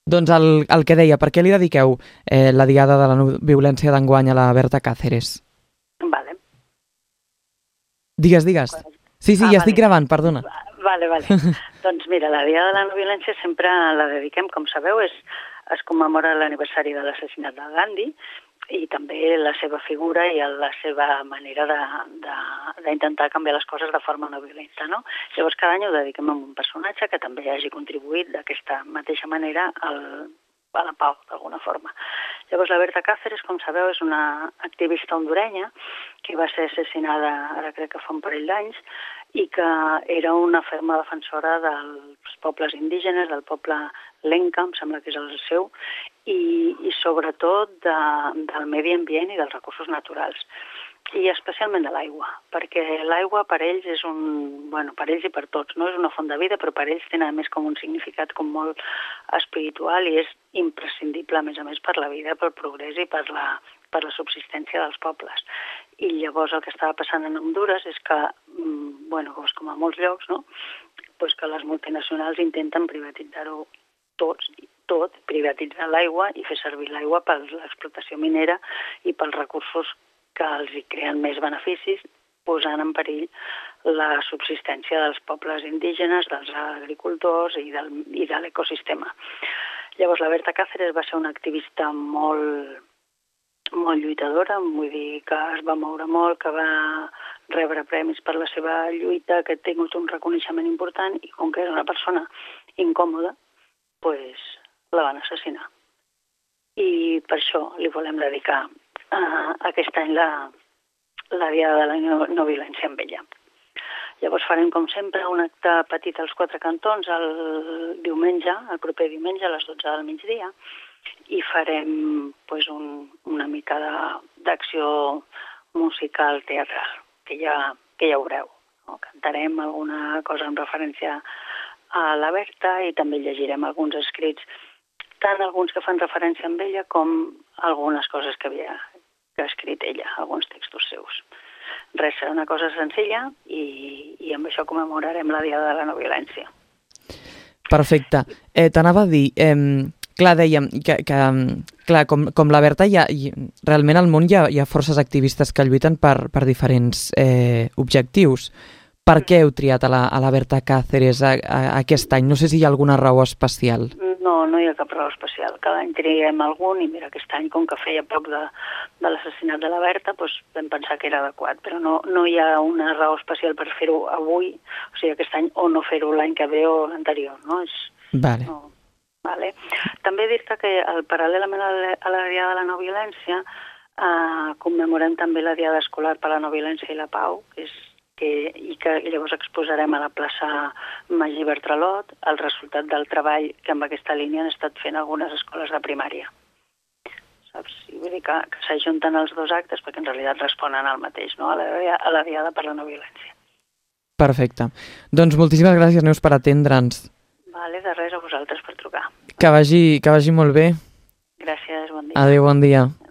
Doncs el que deia, per què li dediqueu la Diada de la no violència d'enguany a la Berta Cáceres? Vale. Digues. Sí, ja estic gravant, perdona. Vale. Doncs mira, la Diada de la no violència sempre la dediquem, com sabeu, es commemora l'aniversari de l'assassinat de Gandhi i també la seva figura i la seva manera d'intentar canviar les coses de forma no violenta, no? Llavors cada any ho dediquem a un personatge que també hagi contribuït d'aquesta mateixa manera a la pau, d'alguna forma. Llavors la Berta Cáceres, com sabeu, és una activista hondurenya que va ser assassinada, ara crec que fa un parell d'anys, i que era una ferma defensora dels pobles indígenes, del poble Lenca, em sembla que és el seu, i sobretot del medi ambient i dels recursos naturals, i especialment de l'aigua, perquè l'aigua per ells és per ells i per tots, no és una font de vida, però per ells tenen a més com un significat com molt espiritual i és imprescindible, a més, per la vida, pel progrés i per la subsistència dels pobles. I llavors el que estava passant en Hondures és que, com a molts llocs, no? Pues que les multinacionals intenten privatitzar-ho tot, privatitzar l'aigua i fer servir l'aigua per l'explotació minera i pels recursos que els hi creen més beneficis, posant en perill la subsistència dels pobles indígenes, dels agricultors i de l'ecosistema. Llavors la Berta Cáceres va ser una activista molt lluitadora, vull dir que es va moure molt, que va rebre premis per la seva lluita, que ha tingut un reconeixement important i com que era una persona incòmoda, pues la van assassinar. I per això li volem dedicar aquest any la Diada de la no violència amb ella. Llavors farem, com sempre, un acte petit als Quatre Cantons el proper diumenge a les 12 del migdia, i farem una mica d'acció musical teatral, que ja veureu. No? Cantarem alguna cosa en referència a la Berta i també llegirem alguns escrits, tant alguns que fan referència amb ella com algunes coses que ha escrit ella, alguns textos seus. Res, serà una cosa senzilla i amb això commemorarem la Diada de la no violència. Perfecte. T'anava a dir, clar, dèiem que com la Berta, realment al món hi ha forces activistes que lluiten per diferents objectius. Per què heu triat a la Berta Cáceres aquest any? No sé si hi ha alguna raó especial. No hi ha cap raó especial. Cada any triem algun i mira, aquest any, com que feia poc de l'assassinat de la Berta, vam pensar que era adequat, però no hi ha una raó especial per fer-ho avui, o sigui, aquest any, o no fer-ho l'any que ve o l'anterior, no? Vale. Vale. També dir-te que paral·lelament a la Diada de la no violència commemorem també la Diada escolar per la no violència i la pau, i que llavors exposarem a la plaça Magí Bertralot el resultat del treball que amb aquesta línia han estat fent algunes escoles de primària. Saps? Vull dir que s'ajunten els dos actes perquè en realitat responen al mateix, no? A la Diada per la no violència. Perfecte. Doncs moltíssimes gràcies, Neus, per atendre'ns. Vale, de res, a vosaltres per trucar. Que vagi molt bé. Gràcies, bon dia. Adéu, bon dia.